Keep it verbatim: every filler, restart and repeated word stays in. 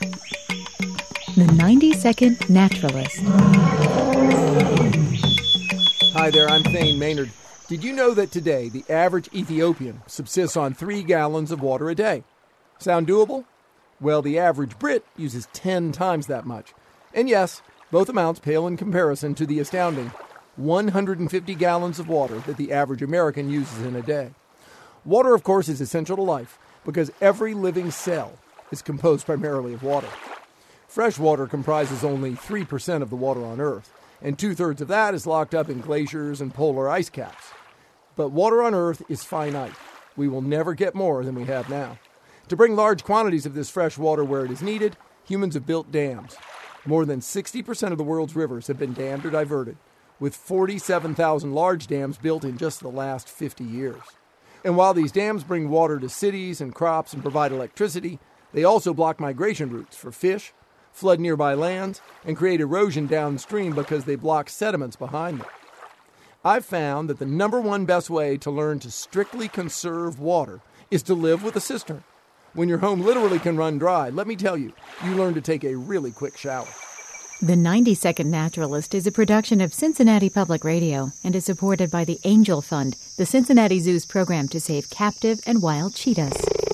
The ninety second Naturalist. Hi there, I'm Thane Maynard. Did you know that today the average Ethiopian subsists on three gallons of water a day? Sound doable? Well, the average Brit uses ten times that much. And yes, both amounts pale in comparison to the astounding one hundred fifty gallons of water that the average American uses in a day. Water, of course, is essential to life because every living cell is composed primarily of water. Fresh water comprises only three percent of the water on Earth, and two-thirds of that is locked up in glaciers and polar ice caps. But water on Earth is finite. We will never get more than we have now. To bring large quantities of this fresh water where it is needed, humans have built dams. More than sixty percent of the world's rivers have been dammed or diverted, with forty-seven thousand large dams built in just the last fifty years. And while these dams bring water to cities and crops and provide electricity, they also block migration routes for fish, flood nearby lands, and create erosion downstream because they block sediments behind them. I've found that the number one best way to learn to strictly conserve water is to live with a cistern. When your home literally can run dry, let me tell you, you learn to take a really quick shower. The ninety second Naturalist is a production of Cincinnati Public Radio and is supported by the Angel Fund, the Cincinnati Zoo's program to save captive and wild cheetahs.